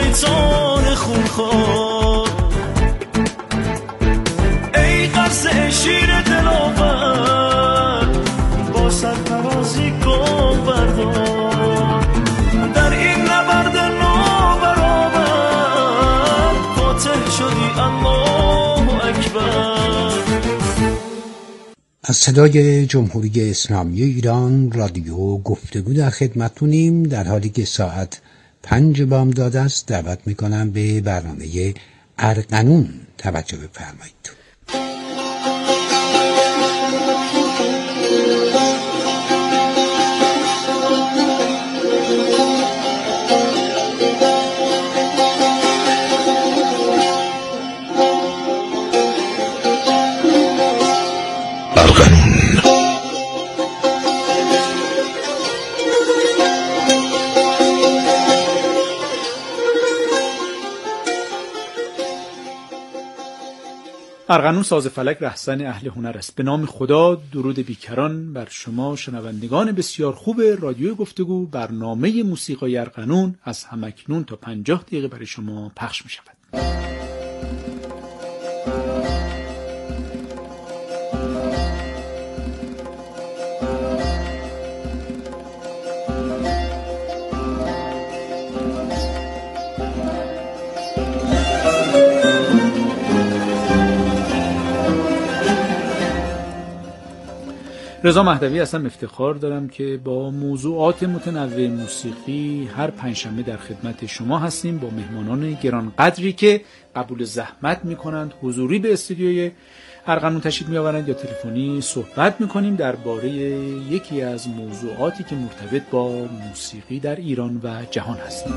شیطان خونخوار، ای قرص شیر دلاور با سرفرازی کن بردار، در این نبرد نابرابر فاتح شدی الله اکبر. از صدای جمهوری اسلامی ایران رادیو گفتگو در خدمتتونیم. در حالی که ساعت 5 بامداد است دعوت میکنم به برنامه ارغنون توجه بفرمایید. ارغنون ساز فلک رهزن اهل هنر است. به نام خدا، درود بیکران بر شما شنوندگان بسیار خوب رادیو گفتگو. برنامه موسیقای ارغنون از همکنون تا 50 دقیقه برای شما پخش می شود. رضا مهدوی هستم. افتخار دارم که با موضوعات متنوع موسیقی هر پنجشنبه در خدمت شما هستیم با مهمانان گرانقدری که قبول زحمت میکنند حضوری به استودیوی ارغنون تشریف میآورند یا تلفنی صحبت میکنیم درباره یکی از موضوعاتی که مرتبط با موسیقی در ایران و جهان هستند.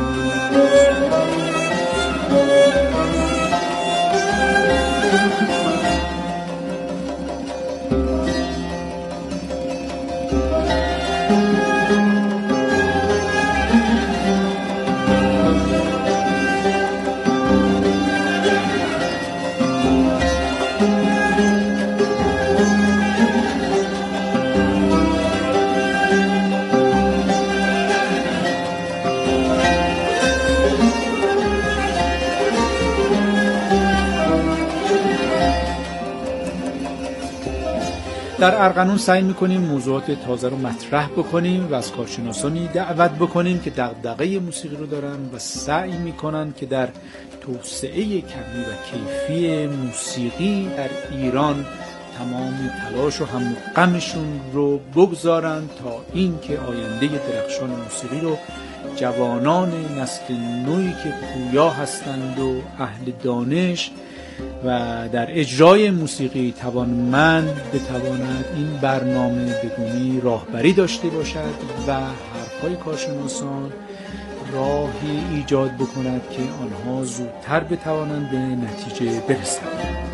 در ارغنون سعی میکنیم موضوعات تازه رو مطرح بکنیم و از کارشناسانی دعوت بکنیم که دغدغه موسیقی رو دارن و سعی میکنن که در توسعه کمی و کیفی موسیقی در ایران تمام تلاش و هم غمشون رو بگذارن تا اینکه آینده درخشان موسیقی رو جوانان نسل نوعی که پویا هستند و اهل دانش و در اجرای موسیقی توانمند بتواند این برنامه بگونی راهبری داشته باشد و حرفای کارشناسان راهی ایجاد بکند که آنها زودتر بتوانند به نتیجه برسند.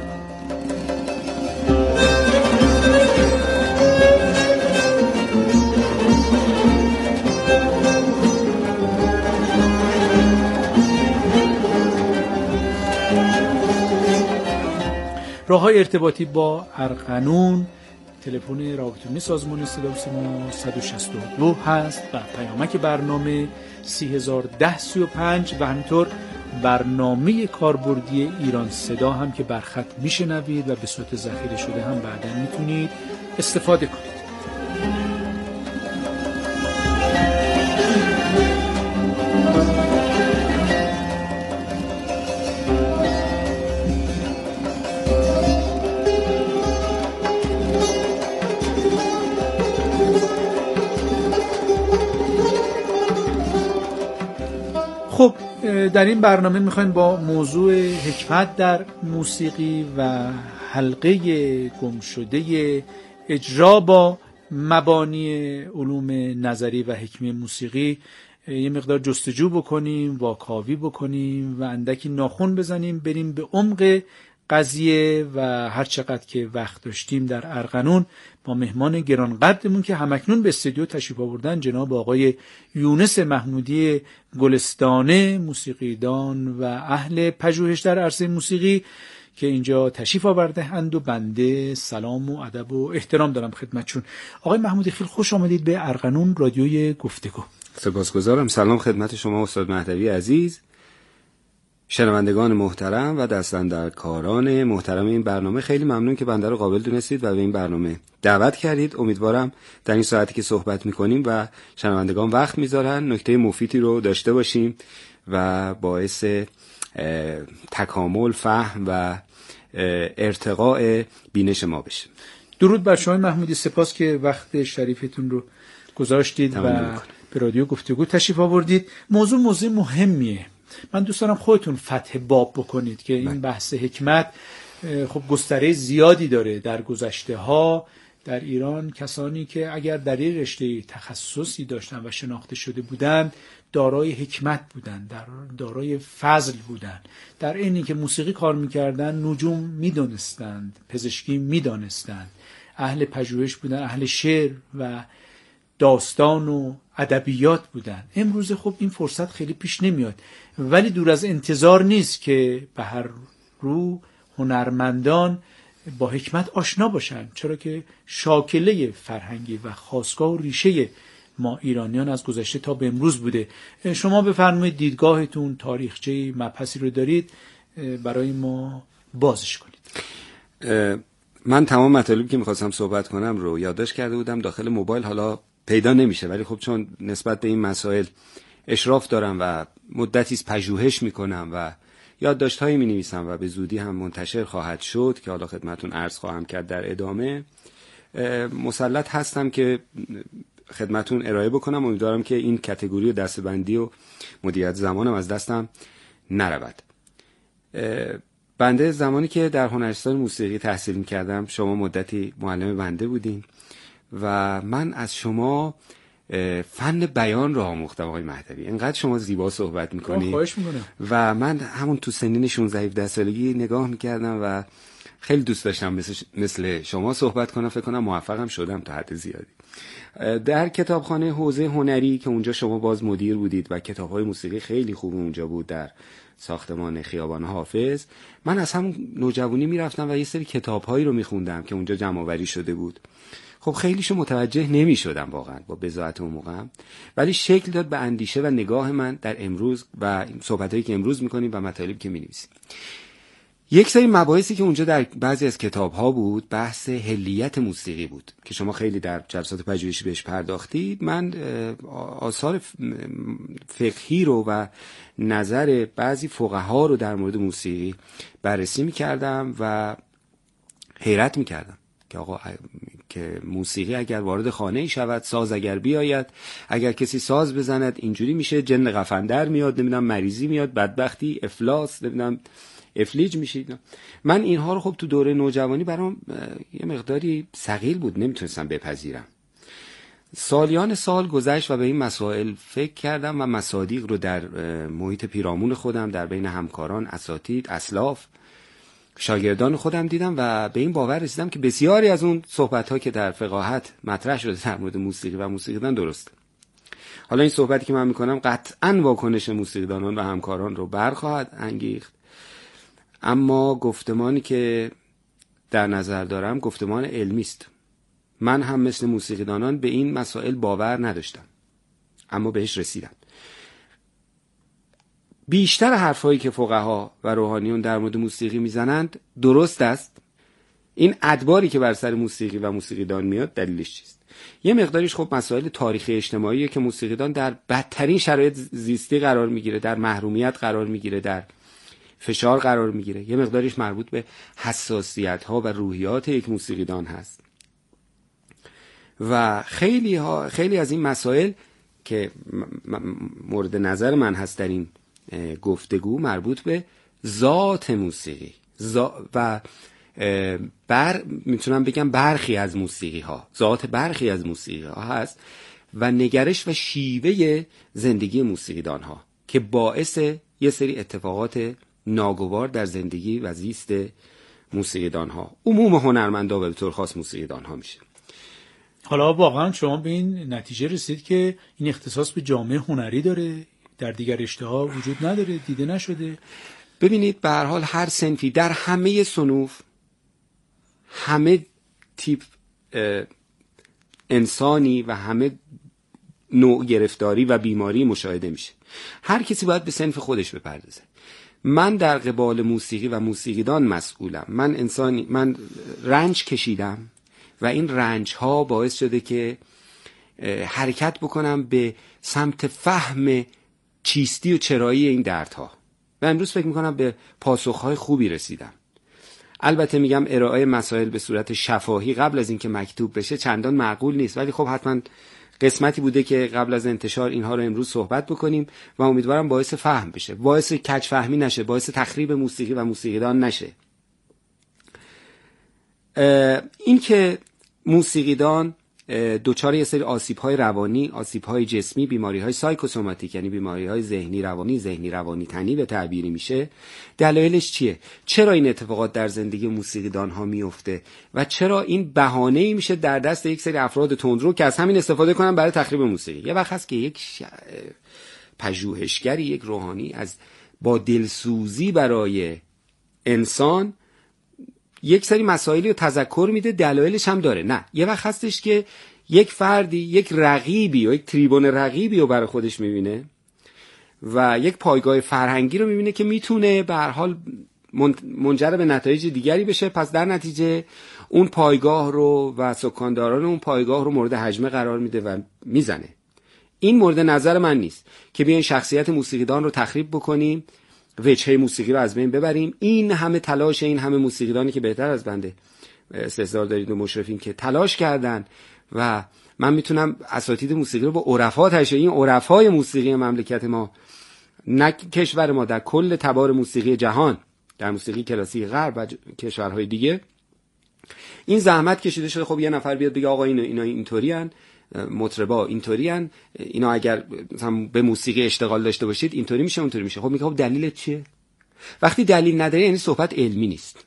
راه‌های ارتباطی با ارغنون: تلفن رابطه‌ای سازمان صدا و سیما 162 هست و پیامک برنامه 301035 و همینطور برنامه کاربردی ایران صدا هم که بر خط میشنوید و به صورت ذخیره شده هم بعداً میتونید استفاده کنید. خب در این برنامه میخوایم با موضوع حکمت در موسیقی و حلقه گمشده اجرا با مبانی علوم نظری و حکمی موسیقی یه مقدار جستجو بکنیم، واکاوی بکنیم و اندکی ناخن بزنیم، بریم به عمق قضیه و هر چقدر که وقت داشتیم در ارغنون با مهمان گرانقدرمون که همکنون به استودیو تشریف آوردن، جناب آقای یونس محمودی گلستانه، موسیقیدان و اهل پژوهش در عرصه موسیقی که اینجا تشریف آورده اند و بنده سلام و ادب و احترام دارم خدمتشون. آقای محمودی خیلی خوش آمدید به ارغنون رادیوی گفتگو. سپاسگزارم. سلام خدمت شما استاد مهدوی عزیز شنوندگان محترم و دستاندرکاران محترم این برنامه، خیلی ممنون که بنده رو قابل دونستید و به این برنامه دعوت کردید. امیدوارم در این ساعتی که صحبت میکنیم و شنوندگان وقت میذارن نکته مفیدی رو داشته باشیم و باعث تکامل، فهم و ارتقاء بینش ما بشه. درود بر شما محمودی، سپاس که وقت شریفتون رو گذاشتید و به رادیو گفتگو تشریف آوردید. موضوع مهمیه. من دوست دارم خودتون فتح باب بکنید که این بحث حکمت خب گستره زیادی داره. در گذشته ها در ایران کسانی که اگر در این رشته تخصصی داشتن و شناخته شده بودند دارای حکمت بودند، دارای فضل بودند. در اینی که موسیقی کار میکردن نجوم میدونستند، پزشکی میدانستند، اهل پژوهش بودند، اهل شعر و داستان و ادبیات بودن. امروز خب این فرصت خیلی پیش نمیاد، ولی دور از انتظار نیست که به هر رو هنرمندان با حکمت آشنا باشن، چرا که شاکله فرهنگی و خاستگاه و ریشه ما ایرانیان از گذشته تا به امروز بوده. شما بفرمایید دیدگاهتون، تاریخچه مبحثی رو دارید برای ما بازش کنید. من تمام مطالبی که میخواستم صحبت کنم رو یادداشت کرده بودم داخل موبایل، حالا پیدا نمیشه، ولی خب چون نسبت به این مسائل اشراف دارم و مدتی است پژوهش میکنم و یادداشت‌هایی می‌نویسم و به زودی هم منتشر خواهد شد که حالا خدمتتون عرض خواهم کرد در ادامه، مسلط هستم که خدمتتون ارائه بکنم. امیدوارم که این کاتگوری و دسته‌بندی و مدیریت زمانم از دستم نرود. بنده زمانی که در هنرستان موسیقی تحصیل می‌کردم، شما مدتی معلم بنده بودین و من از شما فن بیان رو آموختم آقای مهدوی. اینقدر شما زیبا صحبت میکنی و من همون تو سنین 16-17 سالگی نگاه میکردم و خیلی دوست داشتم مثل شما صحبت کنم. فکر کنم موفقم شدم تا حد زیادی. در کتابخانه حوزه هنری که اونجا شما باز مدیر بودید و کتاب‌های موسیقی خیلی خوب اونجا بود در ساختمان خیابان حافظ، من از همون نوجوانی میرفتم و یه سری کتاب‌هایی رو میخوندم که اونجا جمع‌آوری شده بود. خب خیلیشو متوجه نمی شدم واقعا با بضاعت اون موقع، ولی شکل داد به اندیشه و نگاه من در امروز و صحبتایی که امروز میکنیم و مطالبی که می‌نویسیم. یک سری مباحثی که اونجا در بعضی از کتاب‌ها بود بحث حلیت موسیقی بود که شما خیلی در جلسات پژوهشی بهش پرداختید. من آثار فقهی رو و نظر بعضی فقها رو در مورد موسیقی بررسی می‌کردم و حیرت می‌کردم که آقا که موسیقی اگر وارد خانه ای شود، ساز اگر بیاید، اگر کسی ساز بزند اینجوری میشه، جن قفندر میاد، نمیدونم مریضی میاد، بدبختی، افلاس، نمیدونم افلیج میشید. من اینها رو خب تو دوره نوجوانی برام یه مقداری ثقیل بود، نمیتونستم بپذیرم. سالیان سال گذشت و به این مسائل فکر کردم و مصادیق رو در محیط پیرامون خودم، در بین همکاران، اساتید، اسلاف، شاگردان خودم دیدم و به این باور رسیدم که بسیاری از اون صحبت‌ها که در فقاهت مطرح شده در مورد موسیقی و موسیقیدان درسته. حالا این صحبتی که من میکنم قطعاً واکنش موسیقیدانان و همکاران رو برخواهد انگیخت، اما گفتمانی که در نظر دارم گفتمان علمی است. من هم مثل موسیقیدانان به این مسائل باور نداشتم، اما بهش رسیدم. بیشتر حرفایی که فقها و روحانیون در مورد موسیقی میزنند درست است. این ادباری که بر سر موسیقی و موسیقیدان میاد دلیلش چیست؟ یه مقداریش خب مسائل تاریخی اجتماعیه که موسیقیدان در بدترین شرایط زیستی قرار میگیره، در محرومیت قرار میگیره، در فشار قرار میگیره. یه مقداریش مربوط به حساسیت ها و روحیات یک موسیقیدان هست و خیلی از این مسائل که مورد نظر من هست در این گفتگو مربوط به ذات موسیقی و میتونم بگم برخی از موسیقی ها، ذات برخی از موسیقی ها هست و نگرش و شیوه زندگی موسیقیدان ها که باعث یه سری اتفاقات ناگوار در زندگی و زیست موسیقیدان ها، عموم هنرمندا و به طور خاص موسیقیدان ها میشه. حالا واقعا شما به این نتیجه رسید که این اختصاص به جامعه هنری داره، در دیگر رشته‌ها وجود نداره، دیده نشده؟ ببینید به هر حال هر صنفی در همه صنوف، همه تیپ انسانی و همه نوع گرفتاری و بیماری مشاهده میشه. هر کسی باید به صنف خودش بپردازه. من در قبال موسیقی و موسیقیدان مسئولم. من رنج کشیدم و این رنج ها باعث شده که حرکت بکنم به سمت فهم چیستی و چرایی این دردها و امروز فکر میکنم به پاسخهای خوبی رسیدم. البته میگم ارائه مسائل به صورت شفاهی قبل از اینکه مکتوب بشه چندان معقول نیست، ولی خب حتما قسمتی بوده که قبل از انتشار اینها رو امروز صحبت بکنیم و امیدوارم باعث فهم بشه، باعث کج فهمی نشه، باعث تخریب موسیقی و موسیقیدان نشه. این که موسیقیدان دوچار یه سری آسیب‌های روانی، آسیب‌های جسمی، بیماری‌های سایکوسوماتیک یعنی بیماری‌های ذهنی روانی تنی به تعبیری میشه، دلایلش چیه؟ چرا این اتفاقات در زندگی موسیقیدان‌ها میفته و چرا این بهانه‌ای میشه در دست یک سری افراد تندرو که از همین استفاده کنن برای تخریب موسیقی؟ یه وقت هست که یک پژوهشگری، یک روحانی با دلسوزی برای انسان یک سری مسائلی رو تذکر میده، دلایلش هم داره. نه، یه وقت هستش که یک فردی یک رقیبی و یک تریبون رقیبی رو برای خودش میبینه و یک پایگاه فرهنگی رو میبینه که میتونه به هر حال منجر به نتایج دیگری بشه، پس در نتیجه اون پایگاه رو و سکانداران اون پایگاه رو مورد هجمه قرار میده و میزنه. این مورد نظر من نیست که بیاین شخصیت موسیقیدان رو تخریب بکنیم، وجهه موسیقی رو از بین ببریم. این همه تلاش این همه موسیقیدانی که بهتر از بنده استحضار دارید و مشرفین که تلاش کردن و من میتونم اساتید موسیقی رو با عرفا تشریح، این عرفای موسیقی مملکت ما، نه کشور ما، در کل تبار موسیقی جهان، در موسیقی کلاسیک غرب و کشورهای دیگه این زحمت کشیده شده. خب یه نفر بیاد بگه آقا اینا اینطورین، مطربا اینطورین، اینا اگر مثلا به موسیقی اشتغال داشته باشید اینطوری میشه اونطوری میشه. خب میگه خب دلیلت چیه؟ وقتی دلیل نداره یعنی صحبت علمی نیست.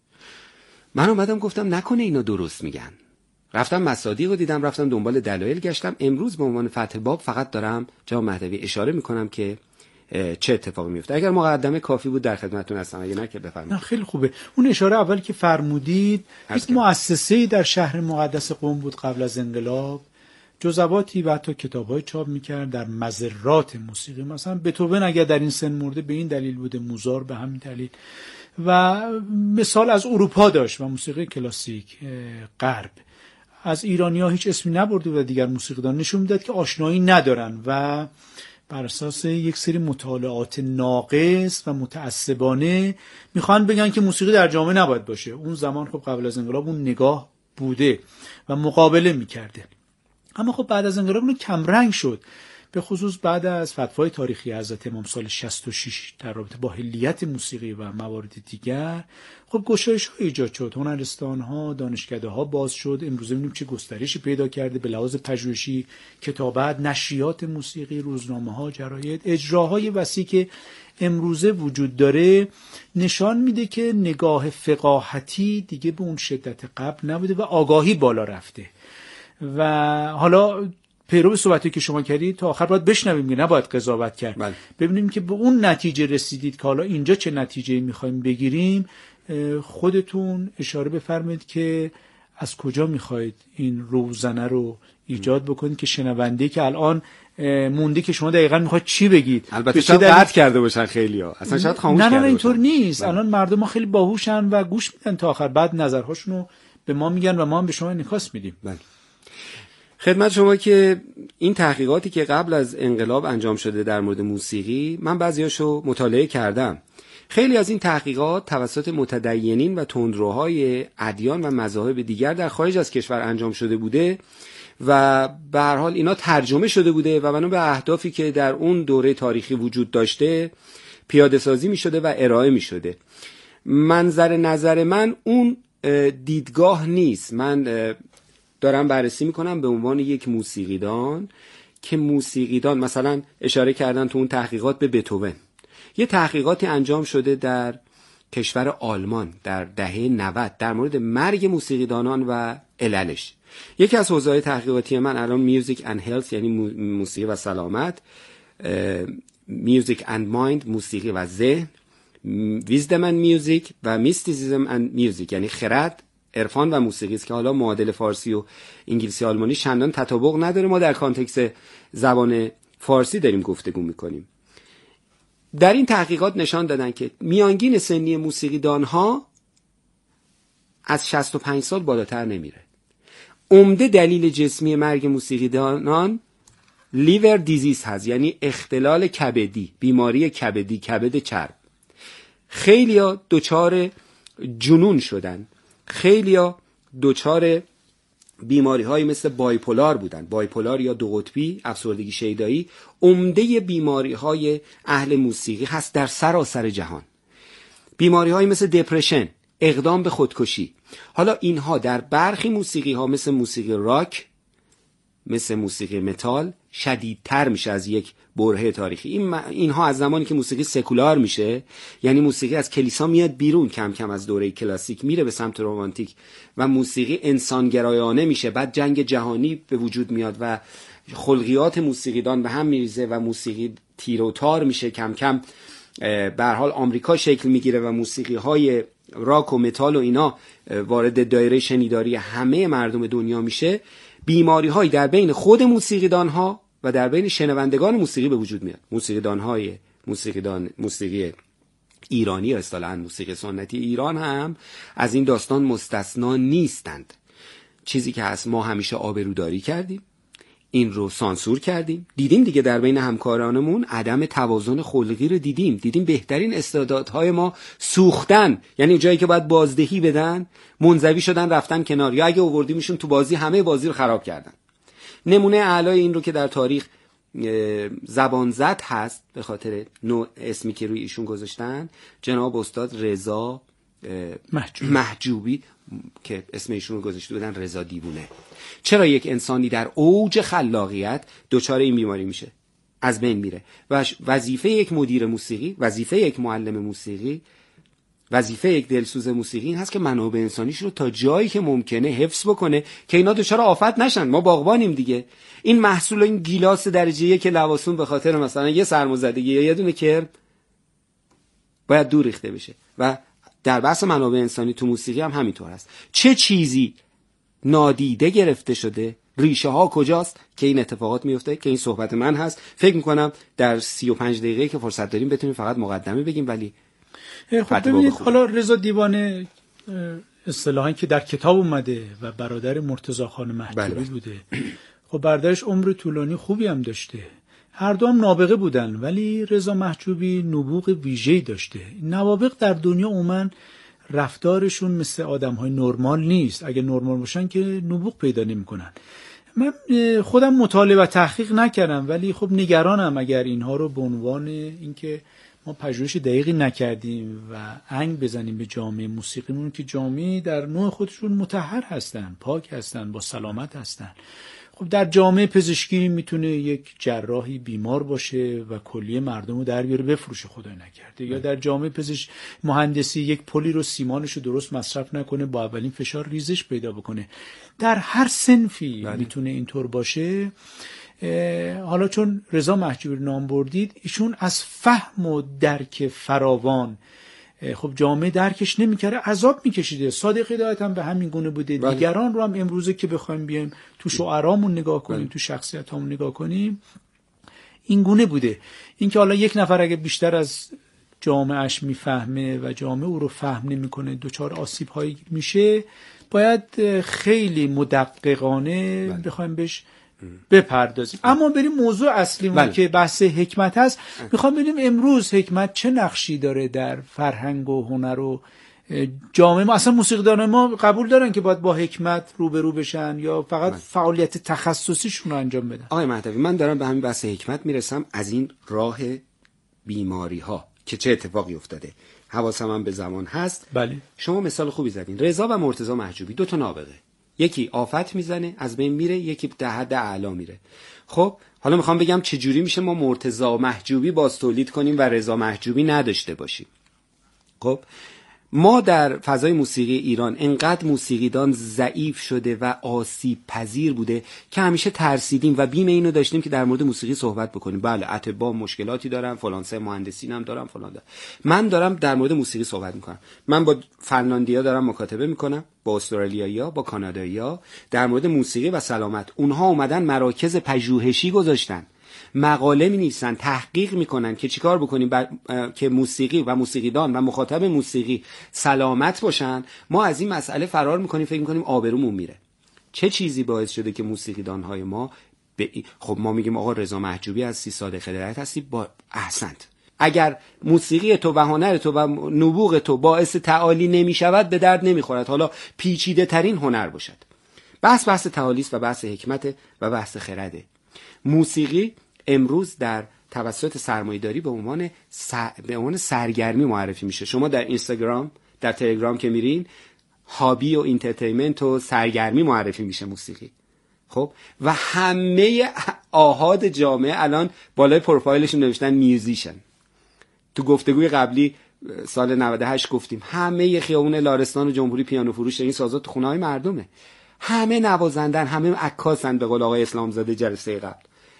من اومدم گفتم نکنه اینا درست میگن، رفتم مصادیق رو دیدم، رفتم دنبال دلایل گشتم. امروز به عنوان فتح باب فقط دارم جناب مهدوی اشاره میکنم که چه اتفاقی میفته. اگر مقدمه کافی بود در خدمتتون هستم، اگه نه که بفرمایید. خیلی خوبه. اون اشاره اول که فرمودید، یک مؤسسه‌ای در شهر مقدس قم بود قبل از انقلاب، جزواتی و حتی کتاب‌های چاپ می‌کرد در مضرات موسیقی. مثلا بتوون اگر در این سن مرده به این دلیل بوده، موزار به همین دلیل، و مثال از اروپا داشت و موسیقی کلاسیک غرب. از ایرانی‌ها هیچ اسمی نبرده و دیگر موسیقیدان نشون میداد که آشنایی ندارن و بر اساس یک سری مطالعات ناقص و متعصبانه میخوان بگن که موسیقی در جامعه نباید باشه. اون زمان خب قبل از انقلاب اون نگاه بوده و مقابله میکرده، اما خب بعد از انقلاب اون کمرنگ شد، به خصوص بعد از فتوای تاریخی حضرت امام سال 66 در رابطه با حلیت موسیقی و موارد دیگر. خب گشایش ها ایجاد شد، هنرستان ها، دانشکده ها باز شد. امروز می‌بینیم چه گسترشی پیدا کرده به لحاظ پژوهشی، کتابت، نشریات موسیقی، روزنامه ها، جراید. اجراهای وسیع که امروزه وجود داره نشان میده که نگاه فقاهتی دیگه به اون شدت قبل نبوده و آگاهی بالا رفته. و حالا پیرو به صحبتی که شما کردید تا آخر باید بشنویم، که نباید قضاوت کرد. بله. ببینیم که به اون نتیجه رسیدید که حالا اینجا چه نتیجه‌ای می‌خوایم بگیریم. خودتون اشاره بفرمایید که از کجا می‌خواید این روزنه رو ایجاد بکنید که شنونده که الان مونده که شما دقیقاً می‌خواید چی بگید. البته شاید قطع کرده باشن خیلی‌ها، اصلا شاید خاموش کرده باشن. نه اینطور نیست. بله. الان مردم ما خیلی باهوشن و گوش میدن تا آخر، بعد نظرهاشونو به ما میگن و ما هم به شما انعکاس میدیم. بله. خدمت شما که این تحقیقاتی که قبل از انقلاب انجام شده در مورد موسیقی، من بعضیاشو مطالعه کردم. خیلی از این تحقیقات توسط متدینین و تندروهای ادیان و مذاهب دیگر در خارج از کشور انجام شده بوده و به هر حال اینا ترجمه شده بوده و بنا به اهدافی که در اون دوره تاریخی وجود داشته پیاده سازی می شده و ارائه می شده. منظر نظر من اون دیدگاه نیست. من دارم بررسی میکنم به عنوان یک موسیقیدان که موسیقیدان، مثلا اشاره کردن تو اون تحقیقات به بتوون، یه تحقیقاتی انجام شده در کشور آلمان در دهه 90 در مورد مرگ موسیقیدانان و عللش. یکی از حوزه‌های تحقیقاتی من الان میوزیک اند هلث یعنی موسیقی و سلامت، میوزیک اند مایند موسیقی و ذهن، ویزدم اند میوزیک و میستیسیزم اند میوزیک یعنی خرد، عرفان و موسیقی است که حالا معادل فارسی و انگلیسی آلمانی چندان تطابق نداره. ما در کانتکست زبان فارسی داریم گفتگو میکنیم. در این تحقیقات نشان دادن که میانگین سنی موسیقیدانها از 65 سال بالاتر نمیره. عمده دلیل جسمی مرگ موسیقیدانان لیور دیزیز هست، یعنی اختلال کبدی، بیماری کبدی، کبد چرب. خیلیا دچار جنون شدن، خیلیا دچار بیماری های مثل بایپولار بودن، بایپولار یا دو قطبی، افسردگی شیدایی. عمده بیماری های اهل موسیقی هست در سراسر جهان. بیماری های مثل دپرشن، اقدام به خودکشی. حالا اینها در برخی موسیقی ها مثل موسیقی راک، مثل موسیقی متال شدیدتر میشه از یک برهه تاریخی. اینها از زمانی که موسیقی سکولار میشه، یعنی موسیقی از کلیسا میاد بیرون، کم کم از دوره کلاسیک میره به سمت رومانتیک و موسیقی انسانگرایانه میشه، بعد جنگ جهانی به وجود میاد و خلقیات موسیقیدان به هم میریزه و موسیقی تیر و تار میشه، کم کم به هر حال آمریکا شکل میگیره و موسیقی های راک و متال و اینا وارد دایره شنیداری همه مردم دنیا میشه. بیماری هایی در بین خود موسیقیدان ها و در بین شنوندگان موسیقی به وجود میاد. موسیقی ایرانی یا اصطلاحاً موسیقی سنتی ایران هم از این داستان مستثنا نیستند. چیزی که هست، ما همیشه آبروداری کردیم، این رو سانسور کردیم. دیدیم دیگه در بین همکارانمون عدم توازن خلقی رو دیدیم بهترین استعدادهای ما سوختن، یعنی جایی که باید بازدهی بدن منزوی شدن رفتن کنار، یا اگه آوردیمشون تو بازی همه بازی رو خراب کردن. نمونه اعلای این رو که در تاریخ زبان زد هست به خاطر نوع اسمی که روی ایشون گذاشتن، جناب استاد رضا محجوبی که اسم ایشون رو گذاشته بودن رضا دیوونه. چرا یک انسانی در اوج خلاقیت دچار این بیماری میشه؟ از بین میره. و وظیفه یک مدیر موسیقی، وظیفه یک معلم موسیقی، وظیفه یک دلسوز موسیقی این هست که منابع انسانیش رو تا جایی که ممکنه حفظ بکنه که اینا دچار آفت نشن. ما باغبانیم دیگه. این محصول این گیلاس درجه یک لواسون به خاطر مثلا یه سرمازدگی یا یه دونه کرم باید دور ریخته بشه. و در بحث منابع انسانی تو موسیقی هم همینطور هست. چه چیزی نادیده گرفته شده، ریشه ها کجاست که این اتفاقات میفته؟ که این صحبت من هست. فکر میکنم در 35 دقیقه که فرصت داریم بتونیم فقط مقدمه بگیم. ولی خب ببینید، حالا رضا دیوانه اصطلاحاً که در کتاب اومده و برادر مرتضی خان محجوبی بوده. خب برادرش عمر طولانی خوبی هم داشته، هر دو هم نابغه بودن، ولی رضا محجوبی نبوغ ویژه‌ای داشته. نوابغ در دنیا عموماً رفتارشون مثل آدم‌های نرمال نیست. اگه نرمال باشن که نبوغ پیدا نمی‌کنن. من خودم مطالعه و تحقیق نکردم، ولی خب نگرانم اگر اینها رو به عنوان اینکه ما پژوهش دقیقی نکردیم و انگ بزنیم به جامعه موسیقیمون که جامعه در نوع خودشون مطهر هستن، پاک هستن، با سلامت هستن. خب در جامعه پزشکی میتونه یک جراحی بیمار باشه و کلیه مردم رو در بیاره بفروشه، خدای نکرده. یا در جامعه مهندسی یک پلی رو سیمانش رو درست مصرف نکنه، با اولین فشار ریزش پیدا بکنه. در هر صنفی میتونه اینطور باشه. حالا چون رضا محجوبی رو نام بردید، ایشون از فهم و درک فراوان خب جامعه درکش نمی‌کره، عذاب می‌کشیده. صادق هدایت هم به همین گونه بوده. دیگران رو هم امروزه که بخوایم بیایم تو شعرامون نگاه کنیم، تو شخصیتامون نگاه کنیم، این گونه بوده. اینکه حالا یک نفر اگه بیشتر از جامعهش میفهمه و جامعه او رو فهم نمی‌کنه، دچار آسیب‌هایی میشه، باید خیلی مدققانه بخوایم بهش بپردازیم. اما بریم موضوع اصلیمون که بحث حکمت هست. میخوام ببینیم امروز حکمت چه نقشی داره در فرهنگ و هنر و جامعه ما. اصلا موسیقیدانان ما قبول دارن که باید با حکمت روبرو بشن یا فقط فعالیت تخصصیشون رو انجام بدن؟ آقای مهدوی، من دارم به همین بحث حکمت میرسم. از این راه بیماری ها که چه اتفاقی افتاده حواسم هم به زمان هست. بله. شما مثال خوبی زدین. رضا و مرتضی محجوبی دو تا نابغه، یکی آفت میزنه از بین میره، یکی به حد اعلا میره. خب حالا میخوام بگم چه جوری میشه ما مرتضی محجوبی باز تولید کنیم و رضا محجوبی نداشته باشیم. خب ما در فضای موسیقی ایران انقدر موسیقیدان ضعیف شده و آسیب پذیر بوده که همیشه ترسیدیم و بیم اینو داشتیم که در مورد موسیقی صحبت بکنیم. بله اطباء مشکلاتی دارن، فلان سه مهندسین هم دارن، فلان دارن. من دارم در مورد موسیقی صحبت میکنم. من با فنلاندیا دارم مکاتبه میکنم، با استرالیایی‌ها، با کانادایی‌ها در مورد موسیقی و سلامت. اونها اومدن مراکز پژوهشی گذاشتن مقاله می‌نویسن، تحقیق میکنن که چیکار بکنیم که موسیقی و موسیقیدان و مخاطب موسیقی سلامت باشن، ما از این مسئله فرار میکنیم، فکر میکنیم آبرومون میره. چه چیزی باعث شده که موسیقیدان‌های ما خب ما میگیم آقا رضا محجوبی از 30 سال خدمت هستی، با احسنت. اگر موسیقی تو و هنر تو و نبوغ تو باعث تعالی نمیشود، به درد نمیخورد، حالا پیچیده ترین هنر باشد. بحث تعالی است و بحث حکمت و بحث خرده. موسیقی امروز در توسط سرمایه‌داری به عنوان سرگرمی معرفی میشه. شما در اینستاگرام، در تلگرام که میرین، هابی و اینترتینمنت و سرگرمی معرفی میشه موسیقی. خب و همه آحاد جامعه الان بالای پروفایلشون نوشتن میوزیشن. تو گفتگوی قبلی سال 98 گفتیم همه خیابون لارستان و جمهوری پیانو فروش، این سازا تو خونه‌های مردمه، همه نوازندن، همه عکاسن به قول آقای اسلامزاده جلسه قبل.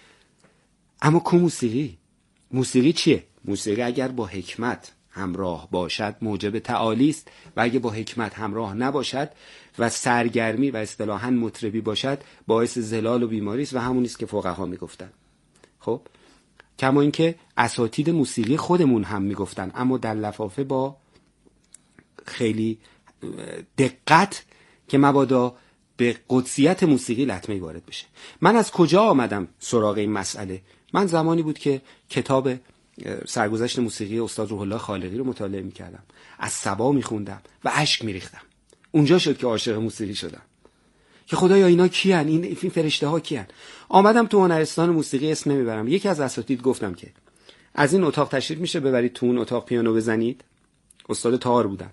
اما کو موسیقی چیه؟ موسیقی اگر با حکمت همراه باشد موجب تعالی است و اگه با حکمت همراه نباشد و سرگرمی و اصطلاحاً مطربی باشد باعث زلال و بیماری است و همون است که فقها میگفتن. خب کما اینکه اساتید موسیقی خودمون هم میگفتن، اما در لفافه با خیلی دقت که مبادا به قدسیت موسیقی لطمه وارد بشه. من از کجا آمدم سراغ این مسئله؟ من زمانی بود که کتاب سرگذشت موسیقی استاد روح الله خالقی رو مطالعه میکردم، از صبا میخوندم و اشک میریختم. اونجا شد که عاشق موسیقی شدم که خدایا اینا کیان، این فرشته ها کیان. آمدم تو هنرستان موسیقی، اسم نمیبرم، یکی از اساتید گفتم که از این اتاق تشریف میشه ببرید تو اون اتاق پیانو بزنید. استاد تار بودن.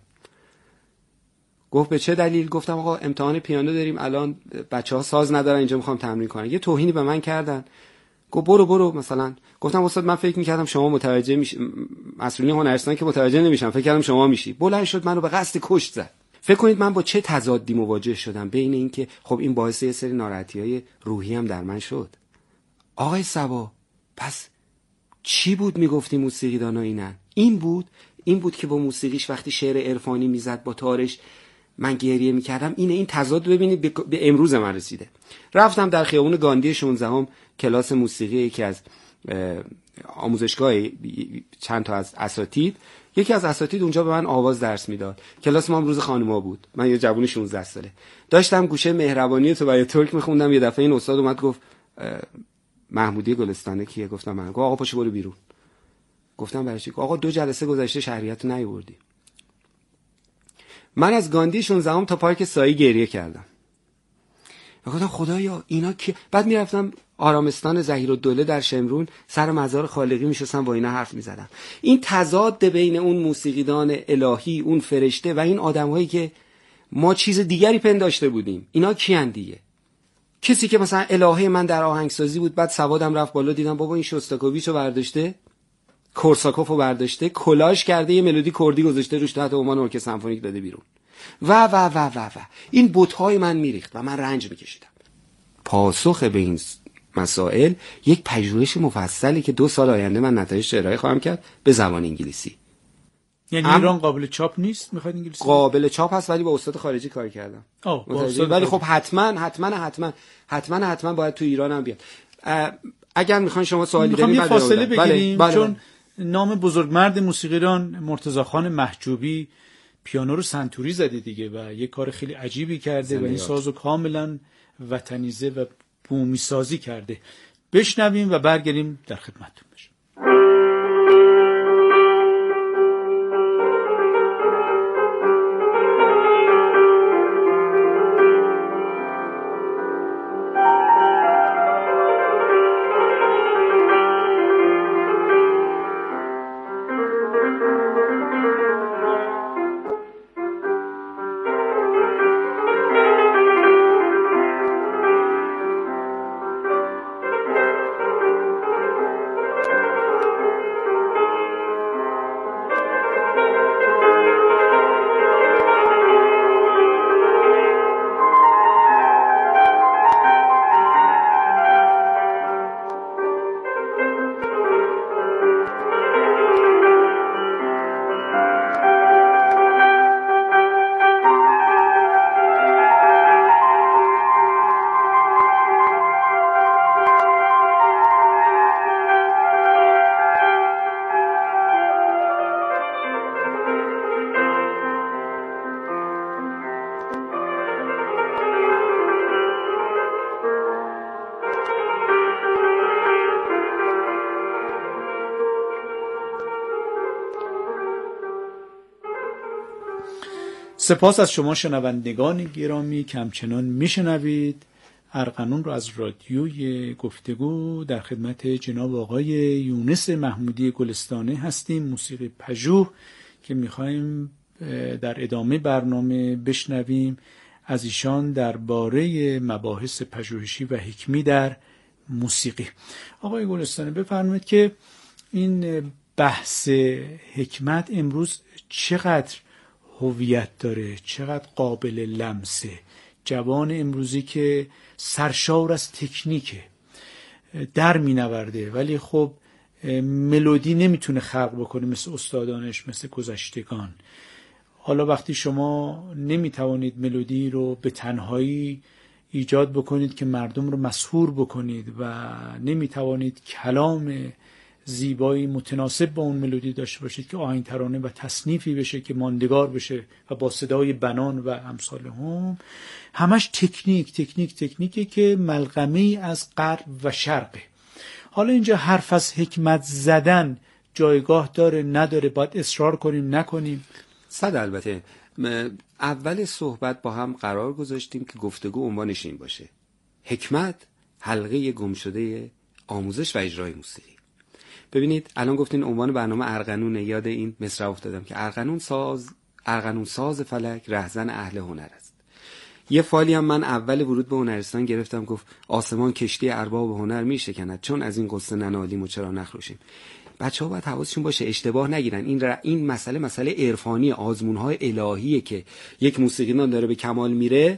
گفت به چه دلیل؟ گفتم آقا امتحان پیانو داریم الان، بچه‌ها ساز ندارن اینجا، میخوام تمرین کنن. یه توهینی به من کردن. گفت برو مثلا. گفتم استاد من فکر می‌کردم شما متوجه میشی، مسئولین هنرستان که متوجه نمیشن، فکر کردم شما میشی. بلند شد منو به قصد کشت زد. فکر کنید من با چه تضادی مواجه شدم بین این که خب این باعث یه سری ناراحتی‌های روحی هم در من شد. آقای صبا پس چی بود میگفتی موسیقیدانا اینن؟ این بود که با موسیقیش وقتی شعر عرفانی میزد با تارش من گریه میکردم. این تضاد ببینید به امروز من رسیده. رفتم در خیابون گاندی 16 کلاس موسیقی یکی از آموزشگاه چند تا از اساتید، یکی از اساتید اونجا به من آواز درس میداد. کلاس ما هم روز خانوما بود، من یه جوون 16 ساله داشتم گوشه مهربانی تو برای ترک میخوندم. یه دفعه این استاد اومد گفت محمودی گلستانه کیه؟ گفتم من. گفت آقا پاشو برو بیرون. گفتم برای چی؟ آقا 2 جلسه گذشته شهریت رو نیاوردی. من از گاندی 16 تا پارک سایی گریه کردم و گفتم خدایا اینا کی؟ بعد میرفتم آرامستان ظهیرالدوله در شمرون، سر مزار خالقی میشستم با اینا حرف میزدم. این تضاد بین اون موسیقیدان الهی، اون فرشته و این آدمایی که ما چیز دیگری پنداشته بودیم، اینا کیان دیگه؟ کسی که مثلا الهه من در آهنگسازی بود، بعد سوادم رفت بالا، دیدم بابا این شوستاکوویچو برداشته، کورساکوفو برداشته، کلاژ کرده، یه ملودی کردی گذاشته روش، تحت عنوان ارکستر سمفونیک داده بیرون و این بت‌های من میریخت و من رنج میکشیدم. پاسخ به این مسائل یک پژوهش مفصلی که 2 سال آینده من نتایجش ارائه خواهم کرد به زبان انگلیسی. یعنی ایران قابل چاپ نیست؟ میخواید انگلیسی؟ قابل چاپ هست ولی با استاد خارجی کار کردم. ولی خب حتما باید تو ایران هم بیاد. اگر میخواین شما سوالی دارین یه فاصله بگیریم. بله. چون نام بزرگمرد موسیقی ایران مرتضی خان محجوبی پیانو رو سنتوری زده دیگه و یه کار خیلی عجیبی کرده و این سازو کاملا وطنیزه و بومی سازی کرده. بشنویم و برگردیم در خدمتتون باشیم. سپاس از شما شنوندگان گرامی که همچنان میشنوید. ارغنون رو از رادیوی گفتگو در خدمت جناب آقای یونس محمودی گلستانه هستیم، موسیقی پژوه، که میخوایم در ادامه برنامه بشنویم از ایشان درباره مباحث پژوهشی و حکمی در موسیقی. آقای گلستانه بفرمایید که این بحث حکمت امروز چقدر هویت داره، چقدر قابل لمسه. جوان امروزی که سرشار از تکنیکه، در مینورده، ولی خب ملودی نمیتونه خلق بکنه مثل استادانش، مثل گذشتگان. حالا وقتی شما نمیتوانید ملودی رو به تنهایی ایجاد بکنید که مردم رو مسحور بکنید و نمیتوانید کلام زیبایی متناسب با اون ملودی داشته باشید که آهنگ ترانه و تصنیفی بشه که ماندگار بشه و با صدای بنان و امثال هم، همش تکنیکه که ملغمه‌ای از غرب و شرقه. حالا اینجا حرف از حکمت زدن جایگاه داره نداره؟ باید اصرار کنیم نکنیم؟ البته اول صحبت با هم قرار گذاشتیم که گفتگو عنوانش این باشه: حکمت، حلقه گمشده آموزش و اجرای موسیقی. ببینید الان گفتین عنوان برنامه ارغنونه، یاد این مصرع افتادم که ارغنون ساز فلک، رهزن اهل هنر است. یه فایلی هم من اول ورود به هنرستان گرفتم، گفت آسمان کشتی ارباب هنر میشکند، چون از این قصه ننالیم و چرا نخروشیم. بچه‌ها باید حواسشون باشه اشتباه نگیرن. این مسئله عرفانی، آزمون‌های الهیه که یک موسیقیدان داره به کمال میره،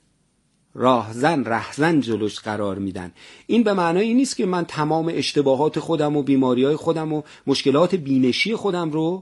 رهزن جلوش قرار میدن. این به معنای این نیست که من تمام اشتباهات خودم و بیماری‌های خودم و مشکلات بینشی خودم رو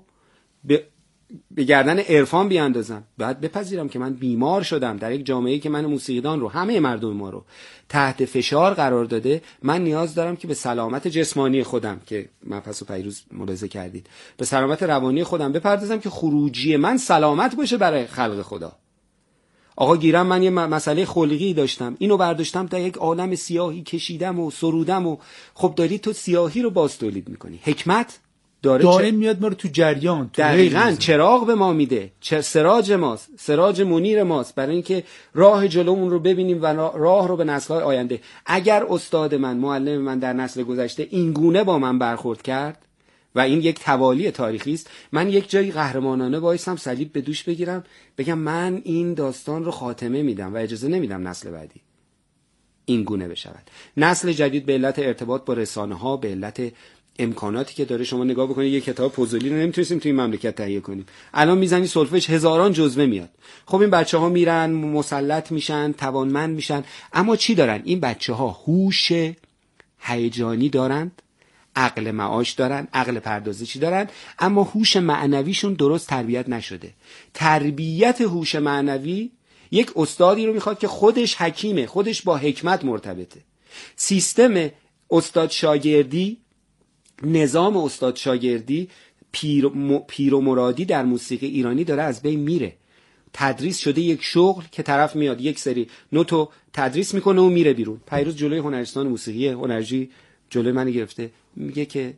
به گردن عرفان بیاندازم. باید بپذیرم که من بیمار شدم در یک جامعه‌ای که من موسیقیدان رو، همه مردم ما رو تحت فشار قرار داده. من نیاز دارم که به سلامت جسمانی خودم که مبحث و پیروز ملاحظه کردید، به سلامت روانی خودم بپردازم که خروجی من سلامت باشه برای خلق خدا. آقا گیرم من یه مسئله خلقی داشتم، اینو برداشتم تا یک عالم سیاهی کشیدم و سرودم و خب داری تو سیاهی رو باز تولید میکنی. حکمت دائم میاد ما رو تو جریان، دقیقاً چراغ به ما میده، سراج ماست، سراج منیر ماست، برای اینکه راه جلومون رو ببینیم و راه رو به نسل‌های آینده. اگر استاد من، معلم من در نسل گذشته این گونه با من برخورد کرد و این یک توالی تاریخی است، من یک جایی قهرمانانه وایسم، صلیب به دوش بگیرم، بگم من این داستان رو خاتمه میدم و اجازه نمیدم نسل بعدی این گونه بشود. نسل جدید به علت ارتباط با رسانه‌ها، به علت امکاناتی که داره، شما نگاه بکنید یک کتاب پوزولی رو نمیتونیم توی این مملکت تهیه کنیم. الان میزنی سولفژ هزاران جزوه میاد. خب این بچه‌ها میرن مسلط میشن، توانمند میشن، اما چی دارن؟ این بچه‌ها هوش هیجانی دارند، عقل معاش دارن، عقل پردازشی دارن، اما هوش معنویشون درست تربیت نشده. تربیت هوش معنوی یک استادی رو میخواد که خودش حکیمه، خودش با حکمت مرتبطه. سیستم استاد شاگردی، نظام استاد شاگردی پیر و مرادی در موسیقی ایرانی داره از بین میره. تدریس شده یک شغل که طرف میاد یک سری نوتو تدریس میکنه و میره بیرون. پیروز جلوی هنرستان موسیقی هنرجی جلوی من گرفته، میگه که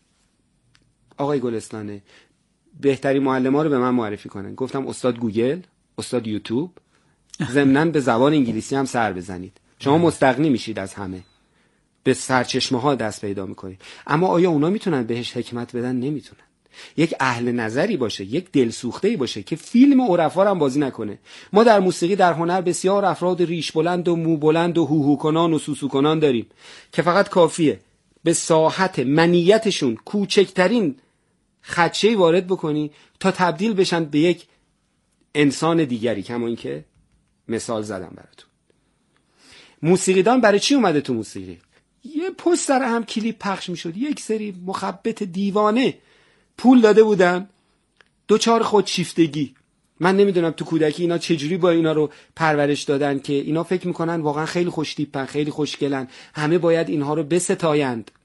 آقای گلستانه بهترین معلم‌ها رو به من معرفی کنن. گفتم استاد گوگل، استاد یوتیوب، ضمناً به زبان انگلیسی هم سر بزنید. شما مستغنی میشید از همه، به سرچشمه ها دست پیدا میکنید. اما آیا اونا میتونن بهش حکمت بدن؟ نمیتونن. یک اهل نظری باشه، یک دلسوخته‌ای باشه که فیلم عرفا رو هم بازی نکنه. ما در موسیقی، در هنر بسیار افراد ریش بلند و مو بلند و هوهو کنان و سوسو کنان داریم که فقط کافیه به ساحت منیتشون کوچکترین خدشه‌ای وارد بکنی تا تبدیل بشن به یک انسان دیگری. کما این که مثال زدم براتون. موسیقیدان برای چی اومده تو موسیقی؟ یه پشت سر هم کلیپ پخش میشد، یک سری مخبط دیوانه پول داده بودن، دوچار خودشیفتگی. من نمیدونم تو کودکی اینا چجوری با اینا رو پرورش دادن که اینا فکر میکنن واقعا خیلی خوش تیپن، خیلی خوشگلن، همه باید اینها رو بستایند.